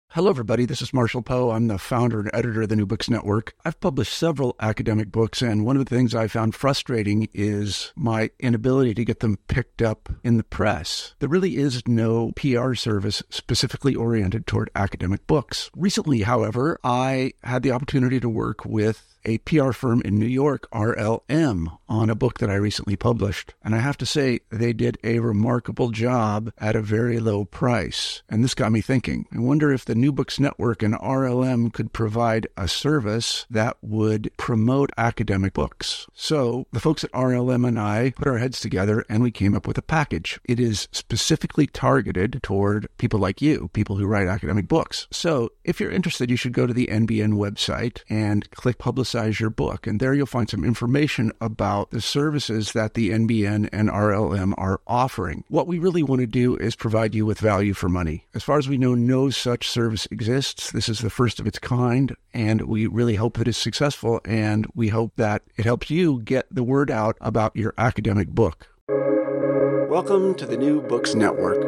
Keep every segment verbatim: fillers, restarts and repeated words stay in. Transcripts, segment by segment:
Hello, everybody. This is Marshall Poe. I'm the founder and editor of the New Books Network. I've published several academic books, and one of the things I found frustrating is my inability to get them picked up in the press. There really is no P R service specifically oriented toward academic books. Recently, however, I had the opportunity to work with a P R firm in New York, R L M, on a book that I recently published. And I have to say, they did a remarkable job at a very low price. And this got me thinking. I wonder if the New Books Network and R L M could provide a service that would promote academic books. So the folks at R L M and I put our heads together and we came up with a package. It is specifically targeted toward people like you, people who write academic books. So if you're interested, you should go to the N B N website and click Publicize your book. And there you'll find some information about the services that the N B N and R L M are offering. What we really want to do is provide you with value for money. As far as we know, no such service exists. This is the first of its kind, and we really hope that it's successful, and we hope that it helps you get the word out about your academic book. Welcome to the New Books Network.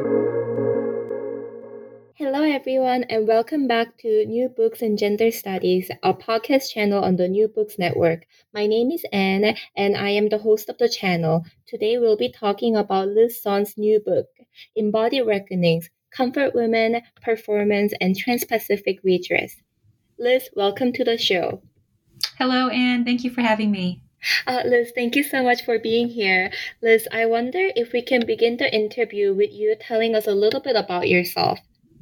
Hello, everyone, and welcome back to New Books in Gender Studies, our podcast channel on the New Books Network. My name is Anne, and I am the host of the channel. Today, we'll be talking about Liz Sun's new book, Embodied Reckonings, Comfort Women, Performance, and Trans-Pacific Redress. Liz, welcome to the show. Hello, Anne. Thank you for having me. Uh, Liz, thank you so much for being here. Liz, I wonder if we can begin the interview with you telling us a little bit about yourself.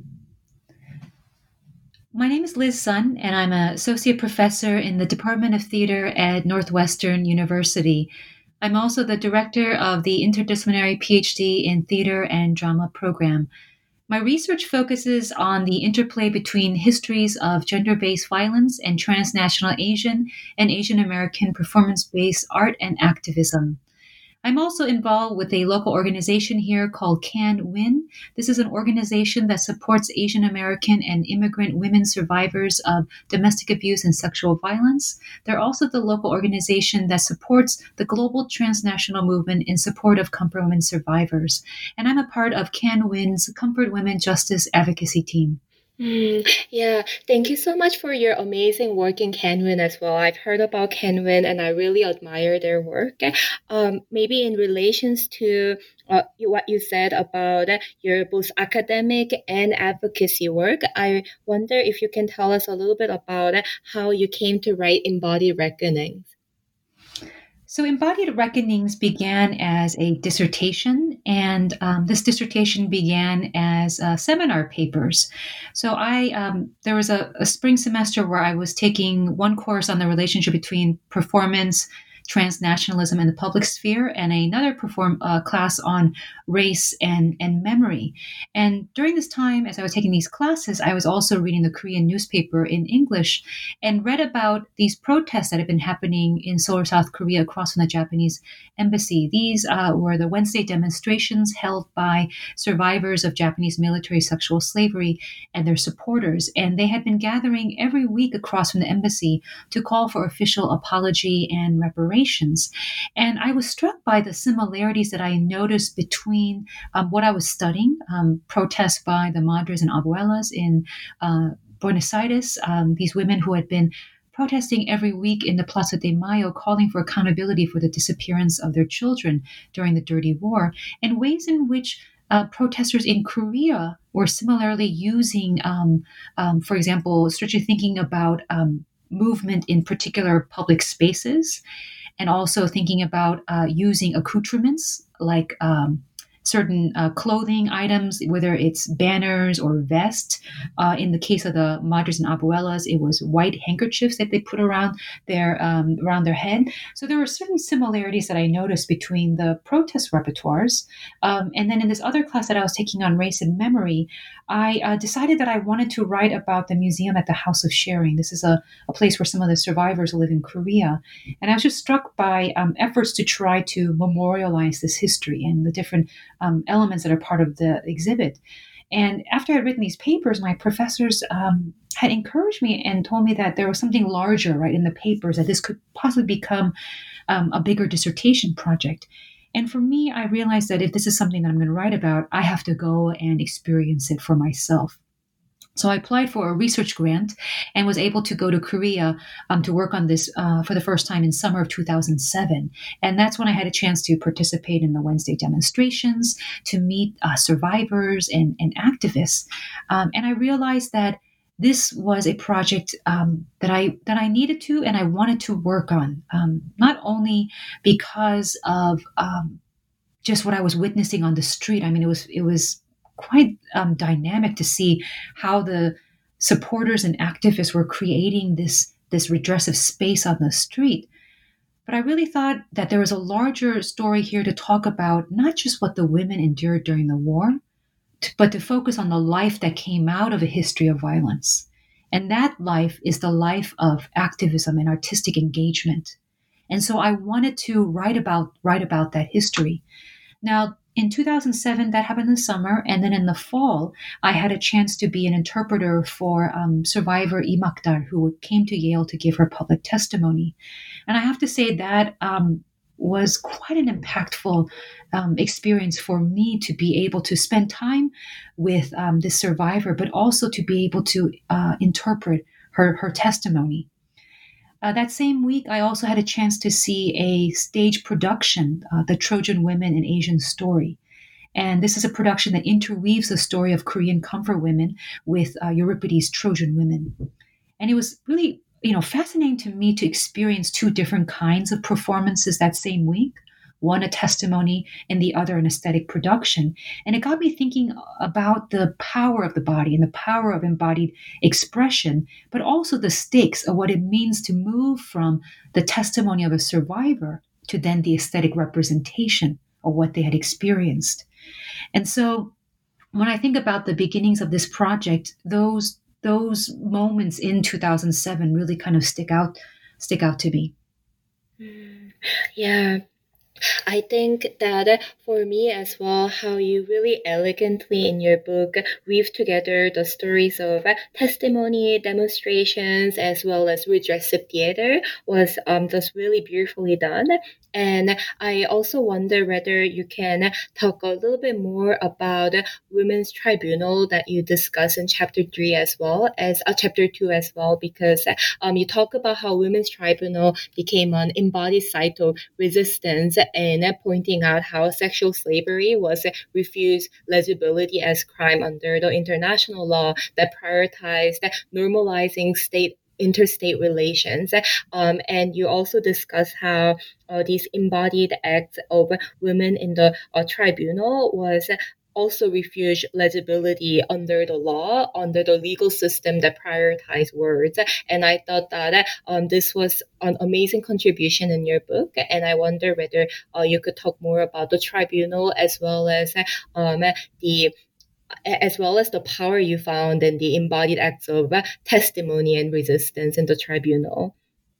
My name is Liz Sun, and I'm an associate professor in the Department of Theater at Northwestern University. I'm also the director of the Interdisciplinary PhD in Theater and Drama program. My research focuses on the interplay between histories of gender-based violence and transnational Asian and Asian American performance-based art and activism. I'm also involved with a local organization here called Can Win. This is an organization that supports Asian American and immigrant women survivors of domestic abuse and sexual violence. They're also the local organization that supports the global transnational movement in support of Comfort Women survivors. And I'm a part of Can Win's Comfort Women Justice Advocacy team. Mm, yeah, thank you so much for your amazing work in Can Win as well. I've heard about Can Win and I really admire their work. Um, maybe in relations to uh, what you said about your both academic and advocacy work, I wonder if you can tell us a little bit about how you came to write Embodied Reckonings. So Embodied Reckonings began as a dissertation, and um, this dissertation began as uh, seminar papers. So I um, there was a, a spring semester where I was taking one course on the relationship between performance, transnationalism, and the public sphere, and another perform uh, class on race and, and memory. And during this time, as I was taking these classes, I was also reading the Korean newspaper in English and read about these protests that had been happening in Seoul, South Korea, across from the Japanese embassy. These uh, were the Wednesday demonstrations held by survivors of Japanese military sexual slavery and their supporters. And they had been gathering every week across from the embassy to call for official apology and reparations. And I was struck by the similarities that I noticed between um, what I was studying, um, protests by the Madres and Abuelas in uh, Buenos Aires, um, these women who had been protesting every week in the Plaza de Mayo, calling for accountability for the disappearance of their children during the Dirty War, and ways in which Uh, protesters in Korea were similarly using, um, um, for example, strictly thinking about um, movement in particular public spaces, and also thinking about uh, using accoutrements like um, certain uh, clothing items, whether it's banners or vests. Uh, in the case of the Madres and Abuelas, it was white handkerchiefs that they put around their um, around their head. So there were certain similarities that I noticed between the protest repertoires. Um, and then in this other class that I was taking on race and memory, I uh, decided that I wanted to write about the museum at the House of Sharing. This is a, a place where some of the survivors live in Korea. And I was just struck by um, efforts to try to memorialize this history and the different um, elements that are part of the exhibit. And after I had written these papers, my professors um, had encouraged me and told me that there was something larger, right, in the papers, that this could possibly become um, a bigger dissertation project. And for me, I realized that if this is something that I'm going to write about, I have to go and experience it for myself. So I applied for a research grant and was able to go to Korea um, to work on this uh, for the first time in summer of two thousand seven. And that's when I had a chance to participate in the Wednesday demonstrations, to meet uh, survivors and, and activists. Um, and I realized that this was a project um, that I that I needed to and I wanted to work on, um, not only because of um, just what I was witnessing on the street. I mean, it was it was quite um, dynamic to see how the supporters and activists were creating this this redressive space on the street. But I really thought that there was a larger story here to talk about, not just what the women endured during the war, but to focus on the life that came out of a history of violence. And that life is the life of activism and artistic engagement. And so I wanted to write about write about that history. Now, in two thousand seven, that happened in the summer, and then in the fall, I had a chance to be an interpreter for um, survivor Lee Mak-dal, who came to Yale to give her public testimony. And I have to say that um, was quite an impactful um, experience for me to be able to spend time with um, this survivor, but also to be able to uh, interpret her, her testimony. Uh, that same week, I also had a chance to see a stage production, uh, The Trojan Women, an Asian Story. And this is a production that interweaves the story of Korean comfort women with uh, Euripides' Trojan Women. And it was really, you know, fascinating to me to experience two different kinds of performances that same week. One a testimony and the other an aesthetic production. And it got me thinking about the power of the body and the power of embodied expression, but also the stakes of what it means to move from the testimony of a survivor to then the aesthetic representation of what they had experienced. And so when I think about the beginnings of this project, those those moments in two thousand seven really kind of stick out stick out to me. Yeah. I think that for me as well, how you really elegantly in your book weave together the stories of testimony, demonstrations, as well as redressive theater was um, just really beautifully done. And I also wonder whether you can talk a little bit more about Women's Tribunal that you discuss in chapter three as well as uh, chapter two as well, because um, you talk about how Women's Tribunal became an embodied site of resistance and pointing out how sexual slavery was refused legibility as crime under the international law that prioritized normalizing state interstate relations. Um, and you also discuss how uh, these embodied acts of women in the uh, tribunal was also refused legibility under the law, under the legal system that prioritized words. And I thought that um, this was an amazing contribution in your book. And I wonder whether uh, you could talk more about the tribunal as well as um, the as well as the power you found in the embodied acts of testimony and resistance in the tribunal.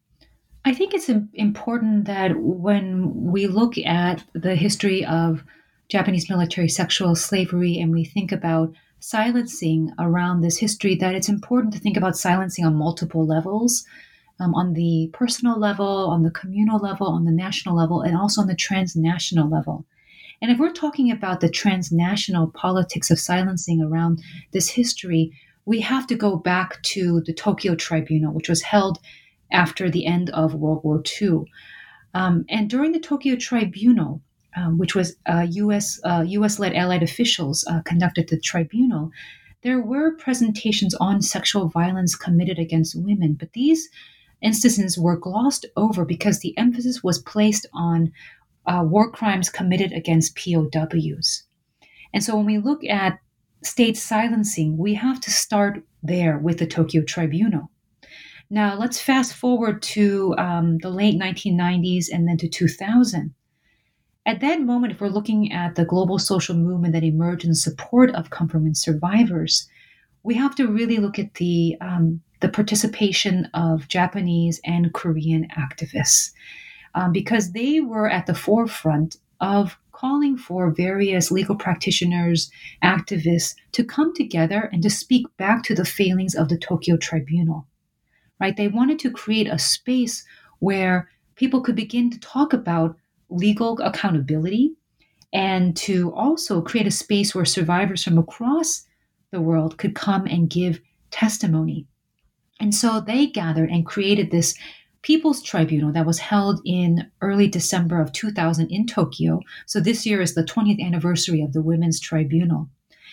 I think it's important that when we look at the history of Japanese military sexual slavery and we think about silencing around this history, that it's important to think about silencing on multiple levels, um, on the personal level, on the communal level, on the national level, and also on the transnational level. And if we're talking about the transnational politics of silencing around this history, we have to go back to the Tokyo Tribunal, which was held after the end of World War Two. Um, and during the Tokyo Tribunal, um, which was uh, U S uh, U S-led allied officials uh, conducted the tribunal, there were presentations on sexual violence committed against women. But these instances were glossed over because the emphasis was placed on Uh, war crimes committed against P O Ws. And so when we look at state silencing, we have to start there with the Tokyo Tribunal. Now, let's fast forward to um, the late nineteen nineties and then to two thousand. At that moment, if we're looking at the global social movement that emerged in support of comfort women survivors, we have to really look at the, um, the participation of Japanese and Korean activists. Um, because they were at the forefront of calling for various legal practitioners, activists to come together and to speak back to the failings of the Tokyo Tribunal, right? They wanted to create a space where people could begin to talk about legal accountability and to also create a space where survivors from across the world could come and give testimony. And so they gathered and created this People's Tribunal that was held in early December of two thousand in Tokyo. So this year is the twentieth anniversary of the Women's Tribunal.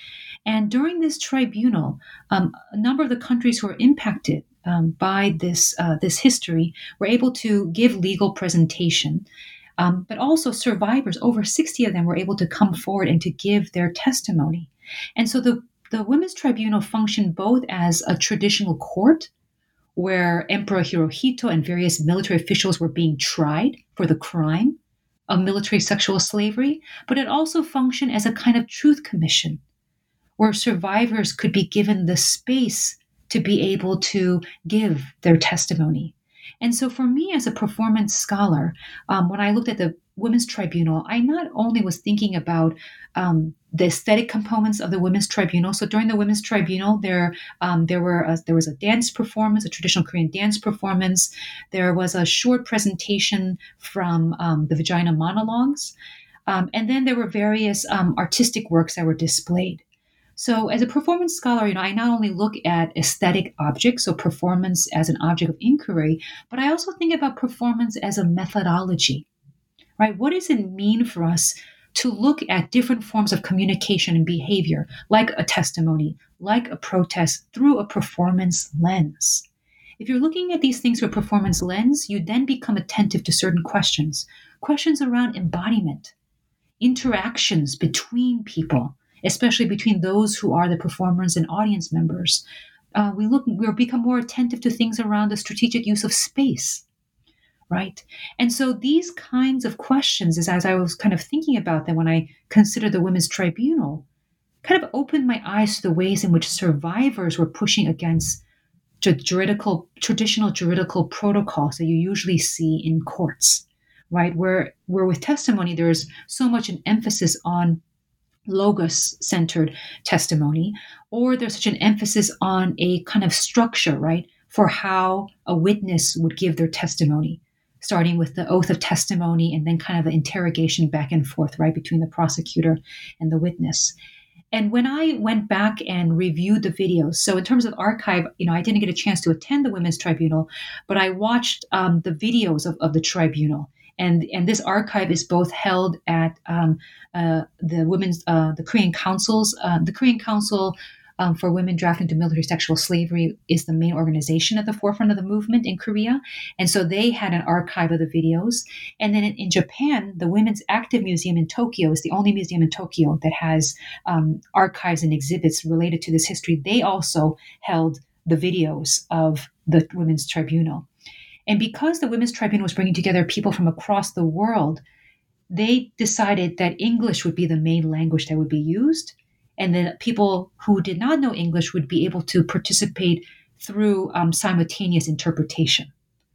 And during this tribunal, um, a number of the countries who were impacted um, by this, uh, this history were able to give legal presentation. Um, but also survivors, over sixty of them were able to come forward and to give their testimony. And so the, the Women's Tribunal functioned both as a traditional court where Emperor Hirohito and various military officials were being tried for the crime of military sexual slavery, but it also functioned as a kind of truth commission where survivors could be given the space to be able to give their testimony. And so for me as a performance scholar, um, when I looked at the Women's Tribunal, I not only was thinking about um, the aesthetic components of the Women's Tribunal. So during the Women's Tribunal, there um, there were a, there was a dance performance, a traditional Korean dance performance. There was a short presentation from um, the Vagina Monologues, um, and then there were various um, artistic works that were displayed. So as a performance scholar, you know, I not only look at aesthetic objects, so performance as an object of inquiry, but I also think about performance as a methodology, right? What does it mean for us to look at different forms of communication and behavior, like a testimony, like a protest, through a performance lens? If you're looking at these things through a performance lens, you then become attentive to certain questions, questions around embodiment, interactions between people, especially between those who are the performers and audience members. Uh, we look, we become more attentive to things around the strategic use of space, right? And so these kinds of questions, as, as I was kind of thinking about them when I considered the Women's Tribunal, kind of opened my eyes to the ways in which survivors were pushing against juridical, traditional juridical protocols that you usually see in courts, right? Where, where with testimony, there's so much an emphasis on logos-centered testimony, or there's such an emphasis on a kind of structure, right, for how a witness would give their testimony, starting with the oath of testimony and then kind of an interrogation back and forth, right, between the prosecutor and the witness. And when I went back and reviewed the videos, so in terms of archive, you know, I didn't get a chance to attend the Women's Tribunal, but I watched um, the videos of, of the tribunal. And, and this archive is both held at um, uh, the women's, uh, the Korean Council's, uh, the Korean Council um, for Women Drafted into Military Sexual Slavery is the main organization at the forefront of the movement in Korea. And so they had an archive of the videos. And then in, in Japan, the Women's Active Museum in Tokyo is the only museum in Tokyo that has um, archives and exhibits related to this history. They also held the videos of the Women's Tribunal. And because the Women's Tribunal was bringing together people from across the world, they decided that English would be the main language that would be used, and that people who did not know English would be able to participate through um, simultaneous interpretation.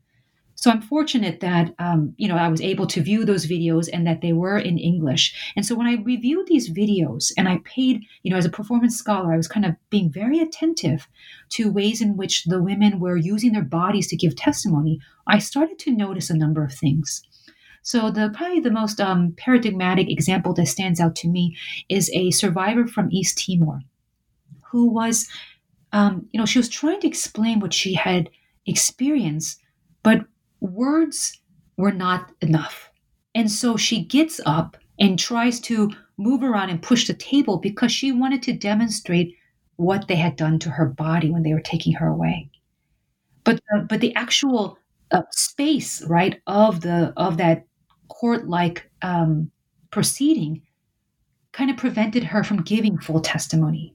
So I'm fortunate that, um, you know, I was able to view those videos and that they were in English. And so when I reviewed these videos and I paid, you know, as a performance scholar, I was kind of being very attentive to ways in which the women were using their bodies to give testimony. I started to notice a number of things. So the probably the most um, paradigmatic example that stands out to me is a survivor from East Timor who was, um, you know, she was trying to explain what she had experienced, but words were not enough. And so she gets up and tries to move around and push the table because she wanted to demonstrate what they had done to her body when they were taking her away. But uh, but the actual uh, space, right, of the of that court-like um, proceeding kind of prevented her from giving full testimony.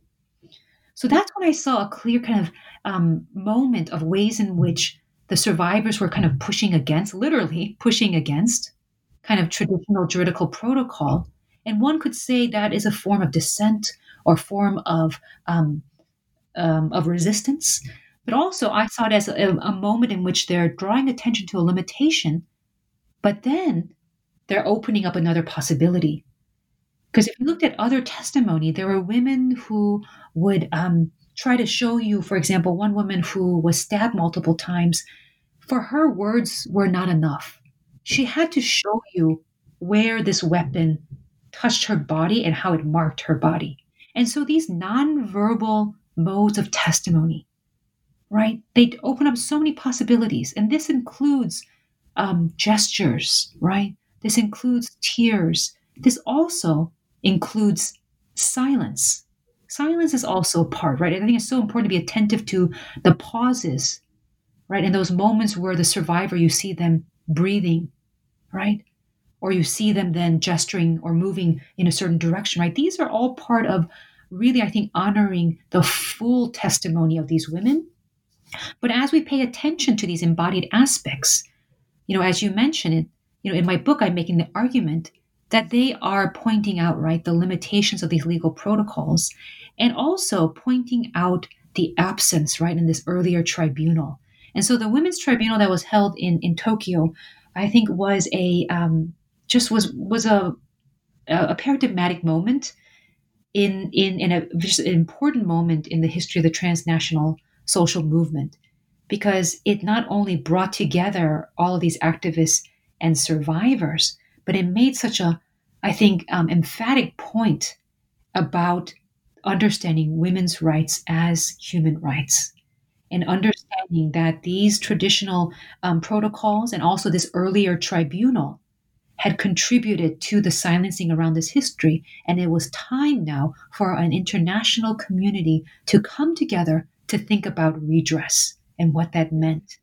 So that's when I saw a clear kind of um, moment of ways in which the survivors were kind of pushing against, literally pushing against, kind of traditional juridical protocol. And one could say that is a form of dissent or form of um, um, of resistance. But also I saw it as a, a moment in which they're drawing attention to a limitation, but then they're opening up another possibility. Because if you looked at other testimony, there were women who would um, try to show you, for example, one woman who was stabbed multiple times. For her, words were not enough. She had to show you where this weapon touched her body and how it marked her body. And so these nonverbal modes of testimony, right? They open up so many possibilities. And this includes um, gestures, right? This includes tears. This also includes silence. Silence is also a part, right? I think it's so important to be attentive to the pauses, right? And those moments where the survivor, you see them breathing, right? Or you see them then gesturing or moving in a certain direction, right? These are all part of really, I think, honoring the full testimony of these women. But as we pay attention to these embodied aspects, you know, as you mentioned it, you know, in my book, I'm making the argument that they are pointing out, right, the limitations of these legal protocols and also pointing out the absence, right, in this earlier tribunal. And so the women's tribunal that was held in, in Tokyo, I think was a, um, just was, was a, a paradigmatic moment in, in, in a just an important moment in the history of the transnational social movement, because it not only brought together all of these activists and survivors, but it made such a, I think, um, emphatic point about understanding women's rights as human rights and understanding that these traditional um, protocols and also this earlier tribunal had contributed to the silencing around this history. And it was time now for an international community to come together to think about redress and what that meant.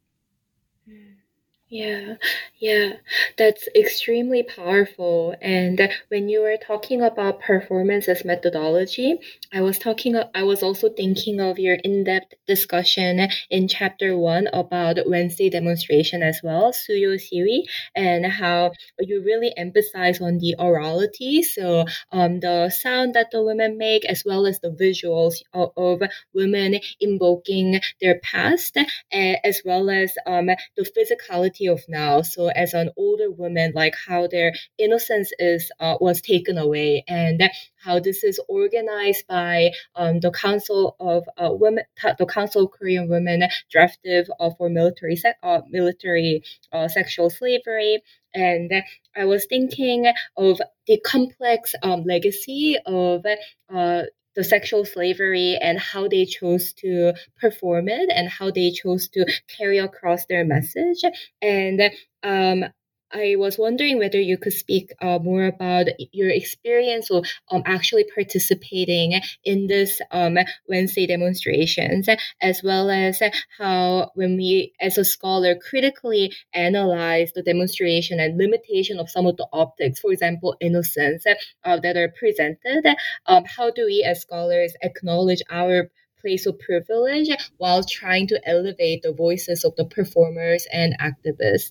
Yeah, yeah, that's extremely powerful. And when you were talking about performance as methodology, I was talking, I was also thinking of your in-depth discussion in chapter one about Wednesday demonstration as well, Suyo Siwi, and how you really emphasize on the orality. So um, the sound that the women make, as well as the visuals of, of women invoking their past, uh, as well as um, the physicality of now. So as an older woman, like how their innocence is uh, was taken away, and how this is organized by um, the Council of uh, Women, the Council of Korean Women, drafted uh, for military se- uh, military uh, sexual slavery. And I was thinking of the complex um, legacy of uh, the sexual slavery and how they chose to perform it and how they chose to carry across their message. And um, I was wondering whether you could speak uh, more about your experience of um, actually participating in this um, Wednesday demonstrations, as well as how when we, as a scholar, critically analyze the demonstration and limitation of some of the optics, for example, innocence, uh, that are presented, um, how do we as scholars acknowledge our place of privilege while trying to elevate the voices of the performers and activists?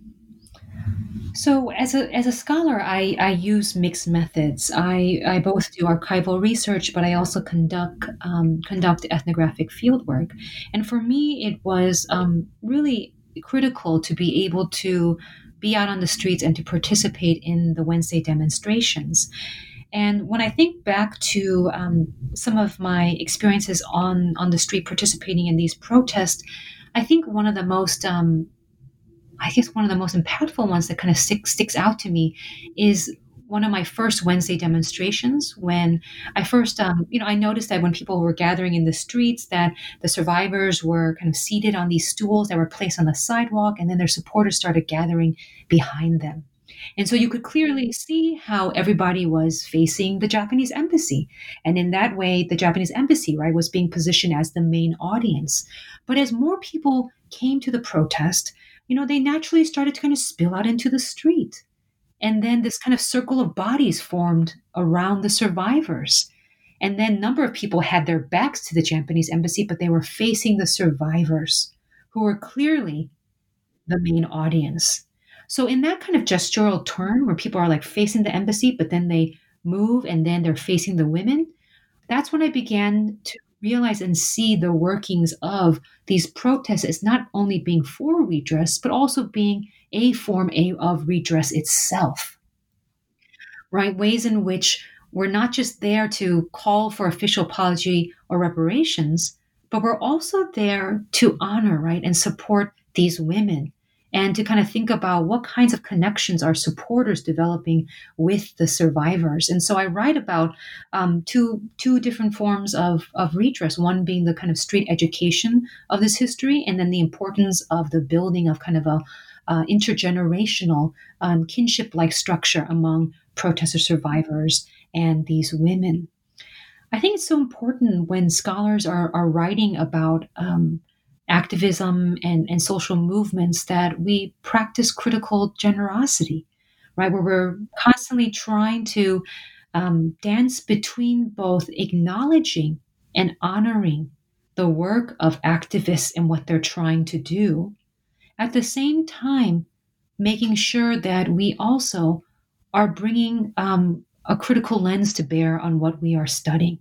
So as a as a scholar, I, I use mixed methods. I, I both do archival research, but I also conduct um, conduct ethnographic fieldwork. And for me, it was um, really critical to be able to be out on the streets and to participate in the Wednesday demonstrations. And when I think back to um, some of my experiences on on the street participating in these protests, I think one of the most um, I guess one of the most impactful ones that kind of stick, sticks out to me is one of my first Wednesday demonstrations when I first, um, you know, I noticed that when people were gathering in the streets that the survivors were kind of seated on these stools that were placed on the sidewalk, and then their supporters started gathering behind them. And so you could clearly see how everybody was facing the Japanese embassy. And in that way, the Japanese embassy, right, was being positioned as the main audience. But as more people came to the protest, you know, they naturally started to kind of spill out into the street. And then this kind of circle of bodies formed around the survivors. And then a number of people had their backs to the Japanese embassy, but they were facing the survivors, who were clearly the main audience. So in that kind of gestural turn where people are like facing the embassy, but then they move and then they're facing the women, that's when I began to realize and see the workings of these protests as not only being for redress, but also being a form of redress itself, right? Ways in which we're not just there to call for official apology or reparations, but we're also there to honor, right, and support these women and to kind of think about what kinds of connections are supporters developing with the survivors. And so I write about um, two two different forms of, of redress, one being the kind of street education of this history, and then the importance of the building of kind of a uh, intergenerational um, kinship-like structure among protester survivors and these women. I think it's so important when scholars are, are writing about um, activism and, and social movements that we practice critical generosity, right? Where we're constantly trying to um, dance between both acknowledging and honoring the work of activists and what they're trying to do, at the same time, making sure that we also are bringing um, a critical lens to bear on what we are studying.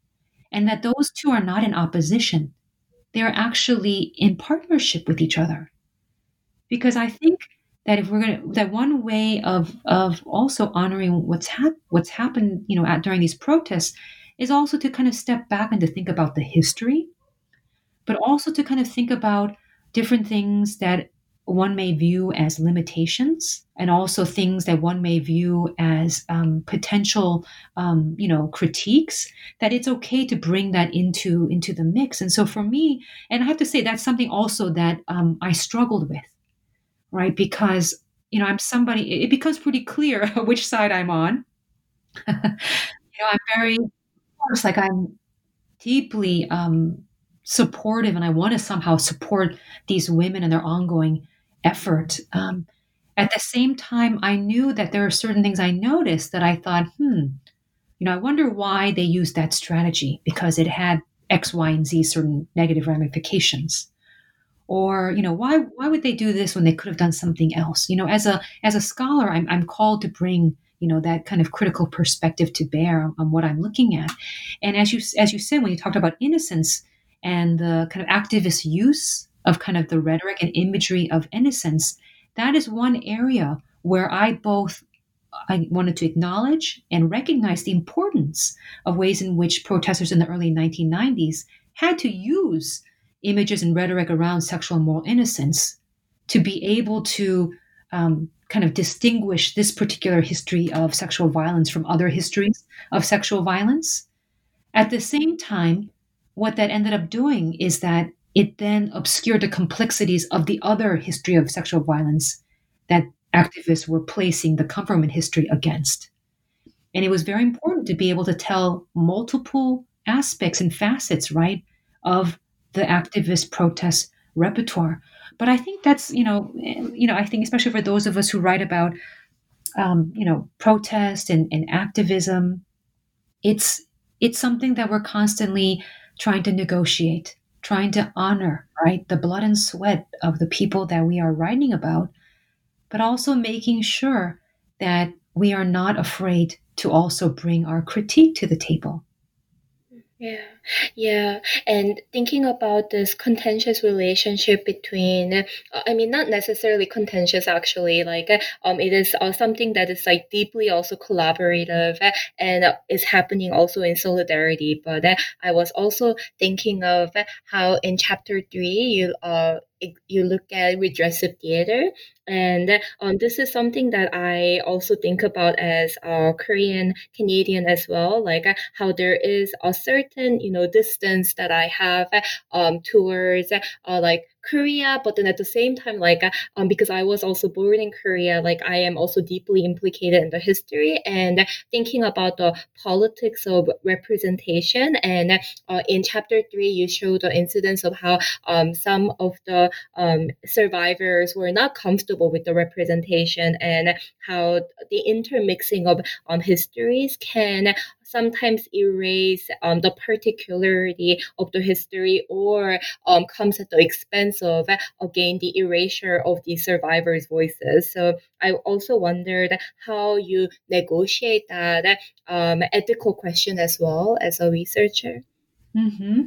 And that those two are not in opposition. They're actually in partnership with each other. Because I think that if we're going to, that one way of, of also honoring what's, hap- what's happened, you know, at, during these protests is also to kind of step back and to think about the history, but also to kind of think about different things that one may view as limitations, and also things that one may view as um, potential, um, you know, critiques. That it's okay to bring that into into the mix. And so for me, and I have to say that's something also that um, I struggled with, right? Because you know I'm somebody. It becomes pretty clear which side I'm on. you know, I'm very, of course, like I'm deeply um, supportive, and I want to somehow support these women and their ongoing effort. Um, at the same time, I knew that there are certain things I noticed that I thought, hmm, you know, I wonder why they used that strategy, because it had X, Y, and Z certain negative ramifications. Or, you know, why why would they do this when they could have done something else? You know, as a as a scholar, I'm I'm called to bring, you know, that kind of critical perspective to bear on, on what I'm looking at. And as you as you said, when you talked about innocence and the kind of activist use of kind of the rhetoric and imagery of innocence, that is one area where I both I wanted to acknowledge and recognize the importance of ways in which protesters in the early nineteen nineties had to use images and rhetoric around sexual and moral innocence to be able to um, kind of distinguish this particular history of sexual violence from other histories of sexual violence. At the same time, what that ended up doing is that it then obscured the complexities of the other history of sexual violence that activists were placing the comfort history against. And it was very important to be able to tell multiple aspects and facets, right, of the activist protest repertoire. But I think that's, you know, you know, I think especially for those of us who write about, um, you know, protest and, and activism, it's it's something that we're constantly trying to negotiate, trying to honor, right, the blood and sweat of the people that we are writing about, but also making sure that we are not afraid to also bring our critique to the table. Yeah, yeah. And thinking about this contentious relationship between, uh, I mean, not necessarily contentious actually, like, uh, um, it is uh, something that is like deeply also collaborative uh, and uh, is happening also in solidarity. But uh, I was also thinking of uh, how in chapter three, you, uh, it- you look at redressive theater. And um, this is something that I also think about as a Korean Canadian as well, like uh, how there is a certain, you know, distance that I have uh, um, towards uh, like Korea, but then at the same time, like uh, um, because I was also born in Korea, like I am also deeply implicated in the history and thinking about the politics of representation. And uh, in chapter three, you show the incidents of how um, some of the um, survivors were not comfortable with the representation and how the intermixing of um, histories can sometimes erase um, the particularity of the history or um, comes at the expense of, again, the erasure of the survivors' voices. So I also wondered how you negotiate that um, ethical question as well as a researcher. Mm-hmm.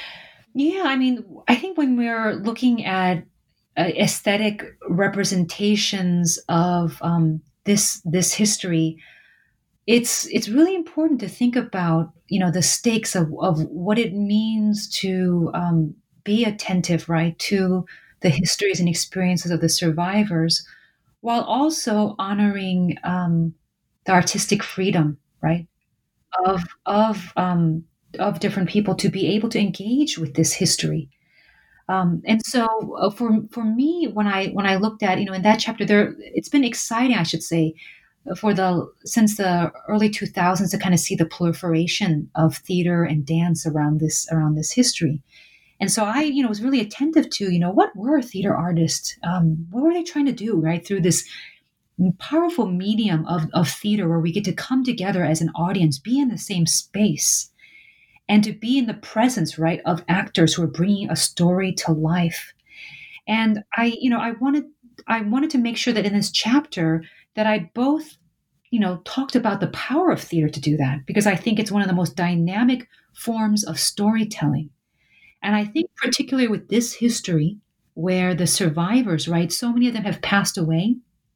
Yeah, I mean, I think when we're looking at uh, aesthetic representations of um, this this history, it's it's really important to think about, you know, the stakes of, of what it means to um, be attentive, right, to the histories and experiences of the survivors, while also honoring um, the artistic freedom, right, of of um, of different people to be able to engage with this history. Um, and so, uh, for for me, when I when I looked at, you know, in that chapter, there, it's been exciting, I should say, for the since the early two thousands to kind of see the proliferation of theater and dance around this around this history. And so I, you know, was really attentive to, you know, what were theater artists? Um, what were they trying to do, right, through this powerful medium of, of theater where we get to come together as an audience, be in the same space, and to be in the presence, right, of actors who are bringing a story to life. And I, you know, I wanted, I wanted to make sure that in this chapter that I both, you know, talked about the power of theater to do that, because I think it's one of the most dynamic forms of storytelling. And I think particularly with this history where the survivors, right, so many of them have passed away,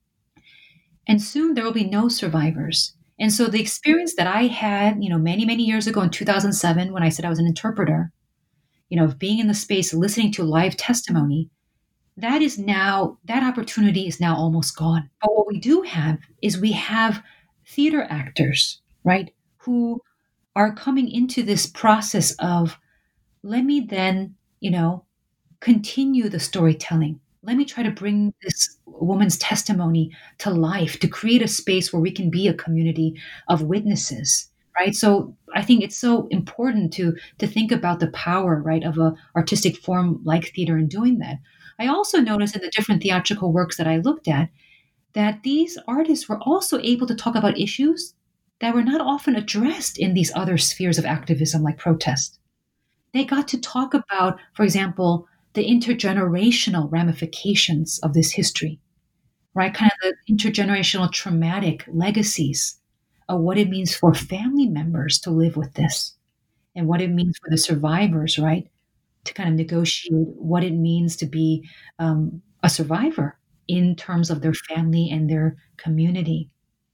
and soon there will be no survivors. And so the experience that I had, you know, many, many years ago in two thousand seven, when I said I was an interpreter, you know, of being in the space, listening to live testimony, that is now, that opportunity is now almost gone. But what we do have is we have theater actors, right, who are coming into this process of, let me then, you know, continue the storytelling. Let me try to bring this woman's testimony to life, to create a space where we can be a community of witnesses, right? So I think it's so important to to think about the power, right, of a artistic form like theater in doing that. I also noticed in the different theatrical works that I looked at that these artists were also able to talk about issues that were not often addressed in these other spheres of activism like protest. They got to talk about, for example, the intergenerational ramifications of this history, right? Kind of the intergenerational traumatic legacies of what it means for family members to live with this and what it means for the survivors, right? To kind of negotiate what it means to be um, a survivor in terms of their family and their community.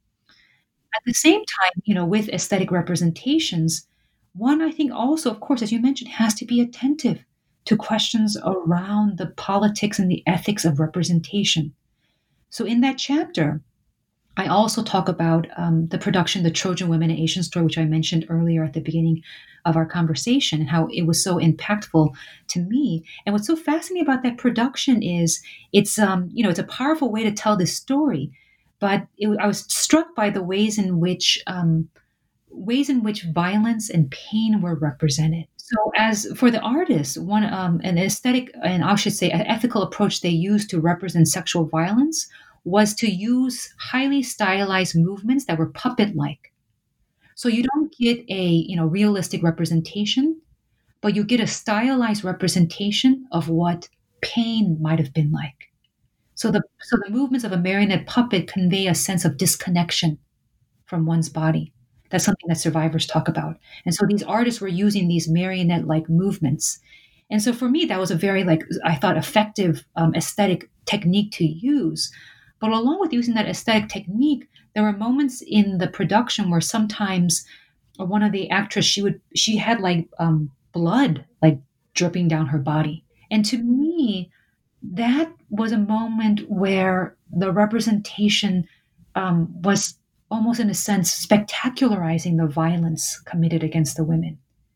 At the same time, you know, with aesthetic representations, one, I think also, of course, as you mentioned, has to be attentive to questions around the politics and the ethics of representation. So in that chapter, I also talk about um, the production, The Trojan Women and Asian Story, which I mentioned earlier at the beginning of our conversation, and how it was so impactful to me. And what's so fascinating about that production is it's, um, you know, it's a powerful way to tell this story. But it, I was struck by the ways in which um, ways in which violence and pain were represented. So, as for the artists, one um, an aesthetic and I should say an ethical approach they used to represent sexual violence was to use highly stylized movements that were puppet-like. So you don't get a you know realistic representation, but you get a stylized representation of what pain might have been like. So the so the movements of a marionette puppet convey a sense of disconnection from one's body. That's something that survivors talk about. And so these artists were using these marionette-like movements. And so for me, that was a very, like, I thought, effective um, aesthetic technique to use. But along with using that aesthetic technique, there were moments in the production where sometimes one of the actors, she would, she had like um, blood, like dripping down her body. And to me, that was a moment where the representation um, was almost in a sense spectacularizing the violence committed against the women.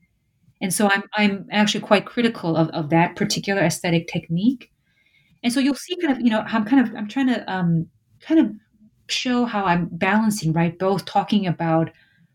And so I'm I'm actually quite critical of, of that particular aesthetic technique. And so you'll see kind of, you know, I'm kind of I'm trying to um, kind of show how I'm balancing, right, both talking about,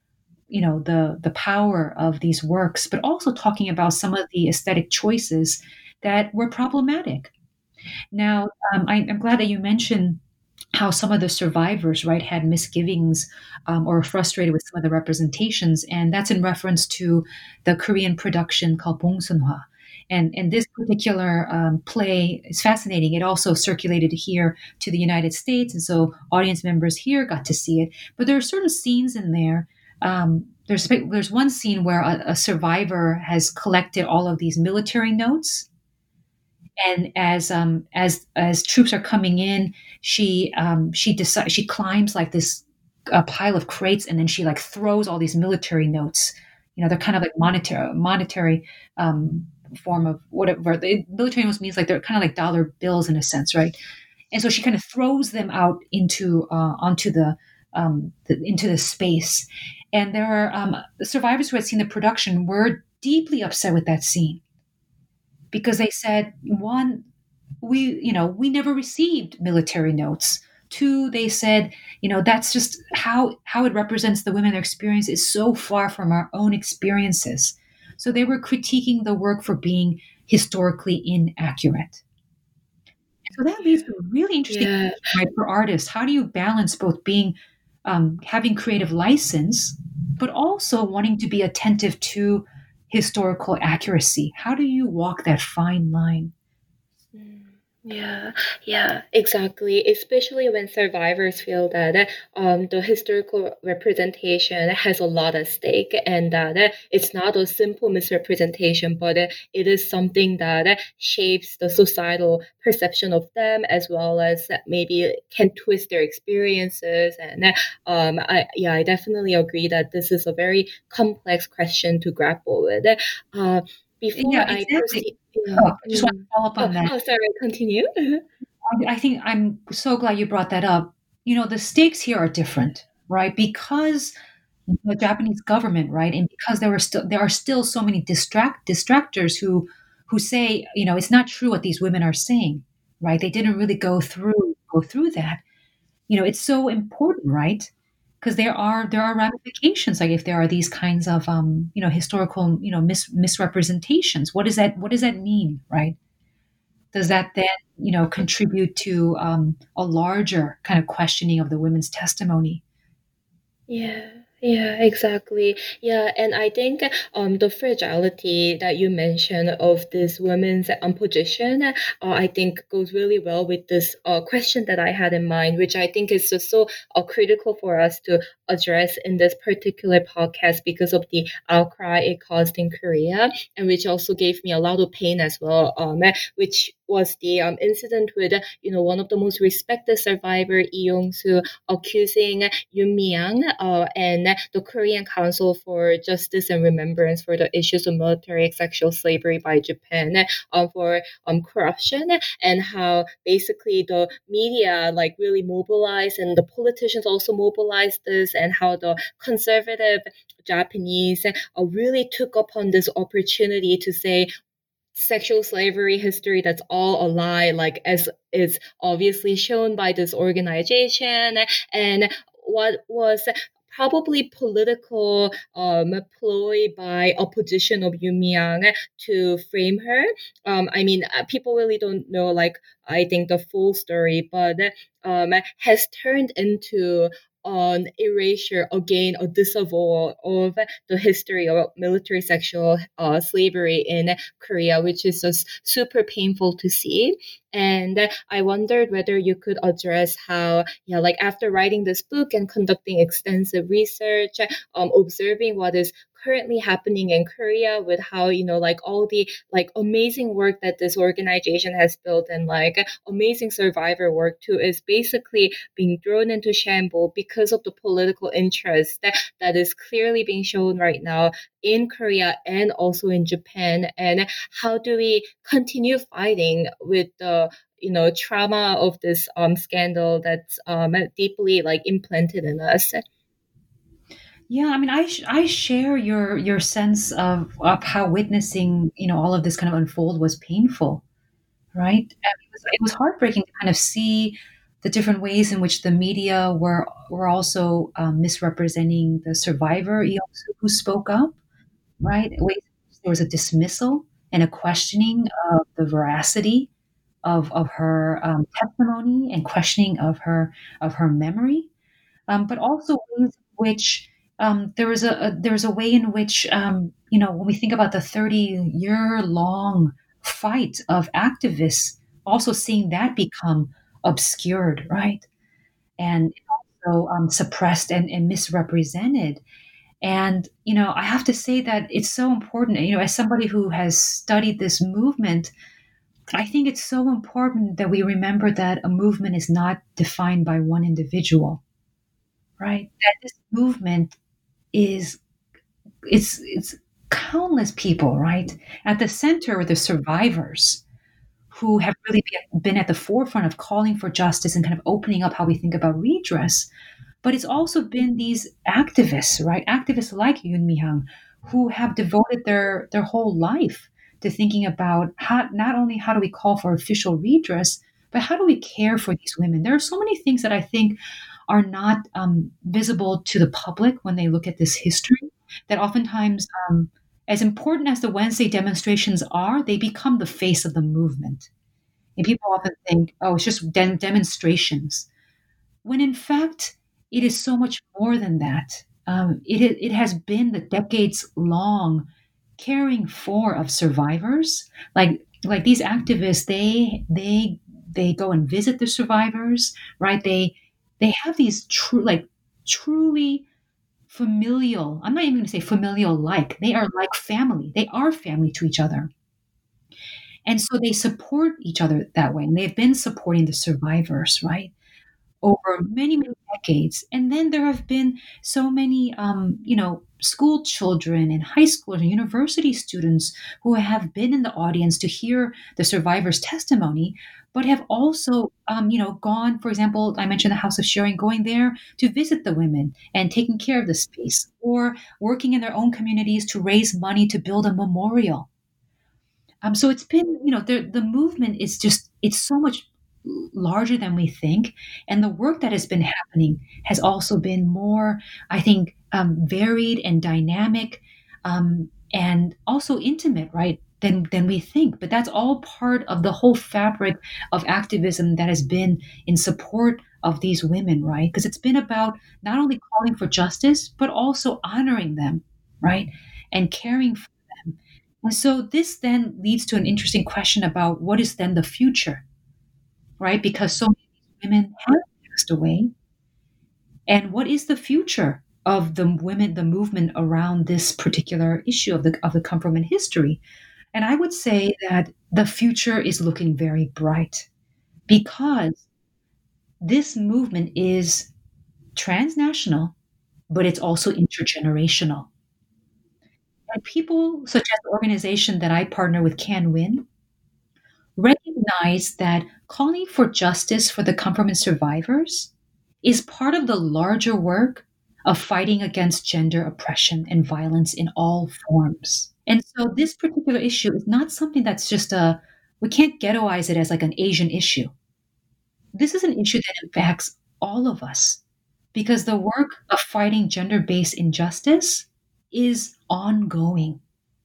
you know, the the power of these works, but also talking about some of the aesthetic choices that were problematic. Now, um, I, I'm glad that you mentioned how some of the survivors, right, had misgivings um, or were frustrated with some of the representations. And that's in reference to the Korean production called Bongsunhwa. And, and this particular um, play is fascinating. It also circulated here to the United States. And so audience members here got to see it. But there are certain scenes in there. Um, there's, there's one scene where a, a survivor has collected all of these military notes. And as um, as as troops are coming in, she um, she decides she climbs like this a pile of crates, and then she like throws all these military notes. You know, they're kind of like monetary monetary um, form of whatever. The military notes means like they're kind of like dollar bills in a sense, right? And so she kind of throws them out into uh, onto the, um, the into the space. And there are um, survivors who had seen the production were deeply upset with that scene because they said, one, we you know we never received military notes. Two, they said, you know, that's just how how it represents the women. Their experience is so far from our own experiences. So they were critiquing the work for being historically inaccurate. So that leads to a really interesting Yeah. question, right, for artists. How do you balance both being um, having creative license, but also wanting to be attentive to historical accuracy? How do you walk that fine line? Mm, Yeah, yeah, exactly. Especially when survivors feel that um, the historical representation has a lot at stake and that uh, it's not a simple misrepresentation, but uh, it is something that uh, shapes the societal perception of them as well as maybe can twist their experiences. And uh, um, I, yeah, I definitely agree that this is a very complex question to grapple with. Uh, Yeah, before I exactly. proceed, yeah, Oh, I just want to mm. follow up Oh, on that. oh, sorry, continue. I I think I'm so glad you brought that up. You know, the stakes here are different, right? Because the Japanese government, right, and because there were still there are still so many distract distractors who who say, you know, it's not true what these women are saying, right? They didn't really go through go through that. You know, it's so important, right? Because there are there are ramifications, like if there are these kinds of um, you know, historical, you know, mis- misrepresentations. What does that what does that mean, right? Does that then, you know, contribute to um, a larger kind of questioning of the women's testimony? Yeah, yeah, exactly. Yeah, and I think um the fragility that you mentioned of this women's um, position, uh, I think goes really well with this uh, question that I had in mind, which I think is just so uh, critical for us to address in this particular podcast because of the outcry it caused in Korea, and which also gave me a lot of pain as well. Um, which was the um, incident with you know one of the most respected survivor, Lee Yong-soo, accusing Yoon Mi-young uh, and the Korean Council for Justice and Remembrance for the issues of military sexual slavery by Japan um, for um, corruption, and how basically the media like really mobilized and the politicians also mobilized this, and how the conservative Japanese uh, really took upon this opportunity to say sexual slavery history, that's all a lie, like as is obviously shown by this organization, and what was probably political um, ploy by opposition of Yoon Mi-young to frame her. Um, I mean, uh, people really don't know, like, I think the full story, but um, has turned into an erasure, again, a disavowal of the history of military sexual uh, slavery in Korea, which is just super painful to see. And I wondered whether you could address how, yeah, like after writing this book and conducting extensive research, um, observing what is currently happening in Korea with how, you know, like all the like amazing work that this organization has built and like amazing survivor work too is basically being thrown into shambles because of the political interest that, that is clearly being shown right now in Korea and also in Japan. And how do we continue fighting with the you know trauma of this um scandal that's um deeply like implanted in us? Yeah, I mean, I sh- I share your your sense of of how witnessing, you know, all of this kind of unfold was painful, right? And it was, it was heartbreaking to kind of see the different ways in which the media were were also um, misrepresenting the survivor Eosu who spoke up, right? Ways in which there was a dismissal and a questioning of the veracity of of her um, testimony and questioning of her of her memory, um, but also ways in which um, there was a, a there was a way in which um, you know when we think about the thirty year long fight of activists, also seeing that become obscured, right, and also um, suppressed and, and misrepresented. And you know, I have to say that it's so important. You know, as somebody who has studied this movement, I think it's so important that we remember that a movement is not defined by one individual, right? That this movement is it's it's countless people, right? At the center are the survivors who have really be- been at the forefront of calling for justice and kind of opening up how we think about redress. But it's also been these activists, right? Activists like Yoon Mi-hyung, who have devoted their, their whole life to thinking about how, not only how do we call for official redress, but how do we care for these women? There are so many things that I think are not um, visible to the public when they look at this history, that oftentimes, um, as important as the Wednesday demonstrations are, they become the face of the movement. And people often think, oh, it's just dem- demonstrations, when in fact, it is so much more than that. Um, it, it has been the decades long caring for of survivors. Like like these activists, they they they go and visit the survivors, right? They they have these true like truly familial. I'm not even going to say familial like. They are like family. They are family to each other. And so they support each other that way. And they've been supporting the survivors, right? Over many, many decades. And then there have been so many, um, you know, school children and high school and university students who have been in the audience to hear the survivors' testimony, but have also, um, you know, gone, for example, I mentioned the House of Sharing, going there to visit the women and taking care of the space, or working in their own communities to raise money to build a memorial. Um, so it's been, you know, the, the movement is just, it's so much larger than we think. And the work that has been happening has also been more, I think, um, varied and dynamic, um, and also intimate, right, than, than we think. But that's all part of the whole fabric of activism that has been in support of these women, right? Because it's been about not only calling for justice, but also honoring them, right? And caring for them. And so this then leads to an interesting question about what is then the future, right? Because so many women have passed away. And what is the future of the women, the movement around this particular issue of the of the Come From in history? And I would say that the future is looking very bright, because this movement is transnational, but it's also intergenerational. And people such as the organization that I partner with, Can Win, recognize that calling for justice for the Come From survivors is part of the larger work of fighting against gender oppression and violence in all forms. And so this particular issue is not something that's just a, we can't ghettoize it as like an Asian issue. This is an issue that impacts all of us, because the work of fighting gender-based injustice is ongoing.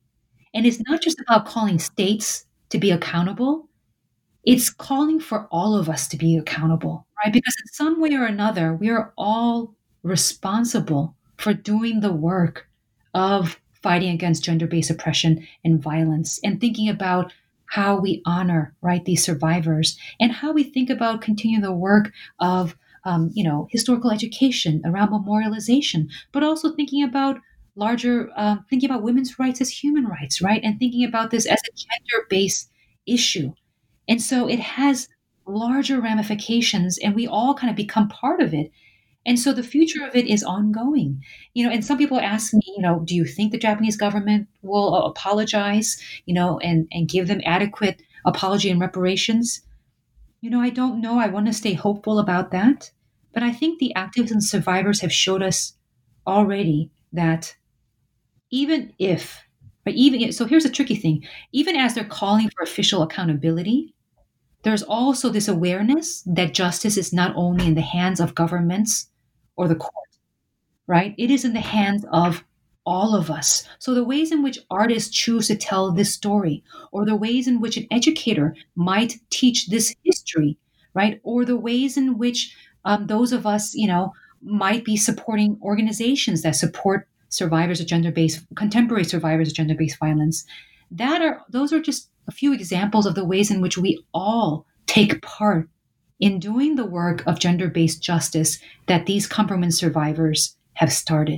And it's not just about calling states to be accountable. It's calling for all of us to be accountable, right? Because in some way or another, we are all responsible for doing the work of fighting against gender-based oppression and violence, and thinking about how we honor, right, these survivors, and how we think about continuing the work of, um, you know, historical education around memorialization, but also thinking about larger, um, thinking about women's rights as human rights, right? And thinking about this as a gender-based issue. And so it has larger ramifications, and we all kind of become part of it. And so the future of it is ongoing. You know, and some people ask me, you know, do you think the Japanese government will uh, apologize, you know, and, and give them adequate apology and reparations? You know, I don't know. I want to stay hopeful about that. But I think the activists and survivors have showed us already that even if, but even so, here's a tricky thing. Even as they're calling for official accountability, there's also this awareness that justice is not only in the hands of governments or the court, right? It is in the hands of all of us. So the ways in which artists choose to tell this story, or the ways in which an educator might teach this history, right? Or the ways in which um, those of us, you know, might be supporting organizations that support survivors of gender-based, contemporary survivors of gender-based violence. That are, those are just a few examples of the ways in which we all take part in doing the work of gender-based justice that these Come From survivors have started.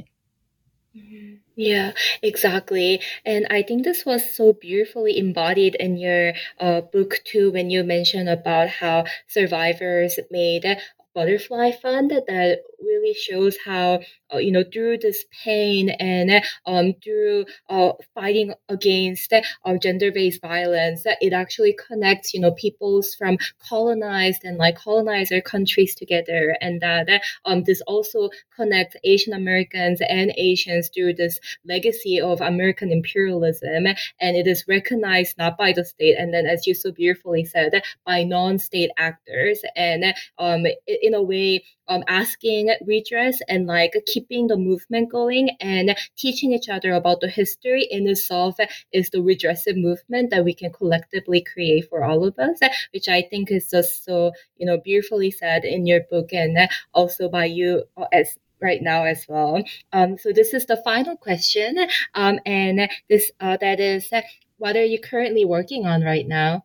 Yeah, exactly. And I think this was so beautifully embodied in your uh, book too, when you mentioned about how survivors made butterfly fund that really shows how, uh, you know, through this pain and um, through uh, fighting against uh, gender-based violence, that it actually connects, you know, peoples from colonized and like colonizer countries together, and that um, this also connects Asian Americans and Asians through this legacy of American imperialism, and it is recognized not by the state, and then, as you so beautifully said, by non-state actors, and um, in a way, um, asking redress and like keeping the movement going and teaching each other about the history in itself is the redressive movement that we can collectively create for all of us, which I think is just so, you know, beautifully said in your book and also by you as right now as well. Um, so this is the final question, um, and this uh, that is, what are you currently working on right now?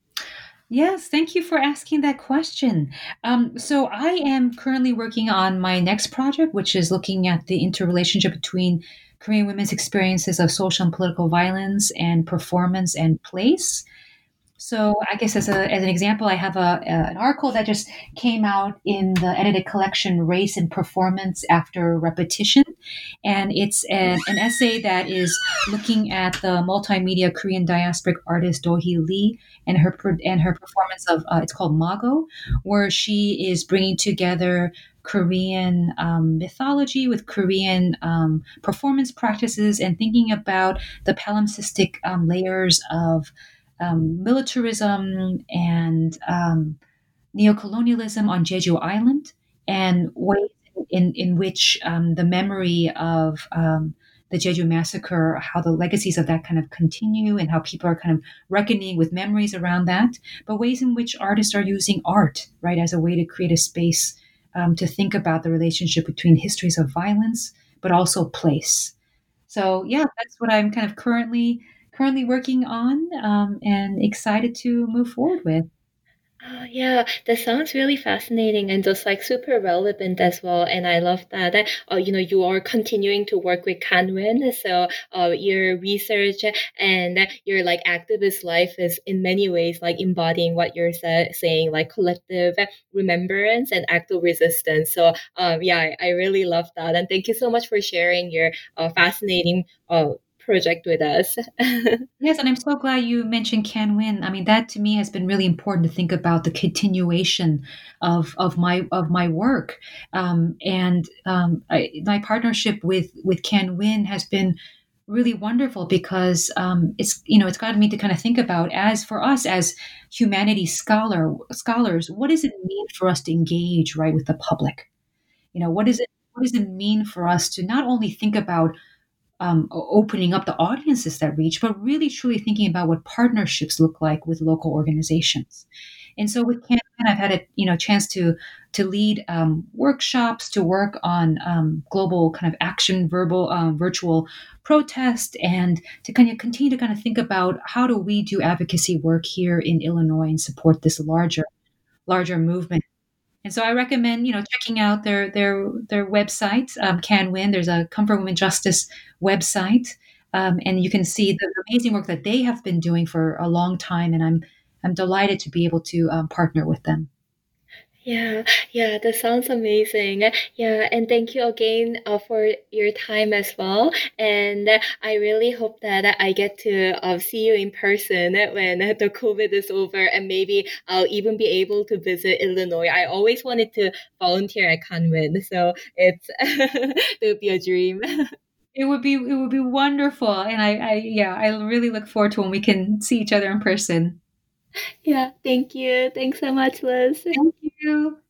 Yes, thank you for asking that question. Um, so, I am currently working on my next project, which is looking at the interrelationship between Korean women's experiences of social and political violence and performance and place. So, I guess as, a, as an example, I have a, a, an article that just came out in the edited collection Race and Performance After Repetition. And it's an, an essay that is looking at the multimedia Korean diasporic artist Do-hee Lee and her and her performance of uh, it's called Mago, where she is bringing together Korean um, mythology with Korean um, performance practices and thinking about the palimpsestic um, layers of um, militarism and um, neocolonialism on Jeju Island, and ways in, in which um, the memory of um, the Jeju massacre, how the legacies of that kind of continue and how people are kind of reckoning with memories around that, but ways in which artists are using art, right, as a way to create a space um, to think about the relationship between histories of violence, but also place. So yeah, that's what I'm kind of currently currently working on um, and excited to move forward with. Oh, yeah, that sounds really fascinating and just like super relevant as well. And I love that, uh, you know, you are continuing to work with Canwin. So uh, your research and your like activist life is in many ways like embodying what you're sa- saying, like collective remembrance and active resistance. So um, yeah, I, I really love that. And thank you so much for sharing your uh, fascinating uh, project with us. Yes, and I'm so glad you mentioned Can Win. I mean, that to me has been really important to think about the continuation of of my of my work, um, and um, I, my partnership with with Can Win has been really wonderful because um, it's you know it's gotten me to kind of think about, as for us as humanities scholar scholars, what does it mean for us to engage right with the public? You know, what is it what does it mean for us to not only think about um, opening up the audiences that reach, but really truly thinking about what partnerships look like with local organizations. And so with Canada, I've had a you know chance to to lead um, workshops, to work on um, global kind of action, verbal, um, virtual protest, and to kind of continue to kind of think about how do we do advocacy work here in Illinois and support this larger larger movement. And so I recommend, you know, checking out their their their website, um, Can Win. There's a Comfort Women Justice website, um, and you can see the amazing work that they have been doing for a long time. And I'm I'm delighted to be able to um, partner with them. Yeah, yeah, that sounds amazing. Yeah, and thank you again uh, for your time as well. And I really hope that I get to uh, see you in person when the COVID is over, and maybe I'll even be able to visit Illinois. I always wanted to volunteer at Conwin, so it's it would be a dream. It would be it would be wonderful, and I, I yeah I really look forward to when we can see each other in person. Yeah, thank you. Thanks so much, Liz. Thank you.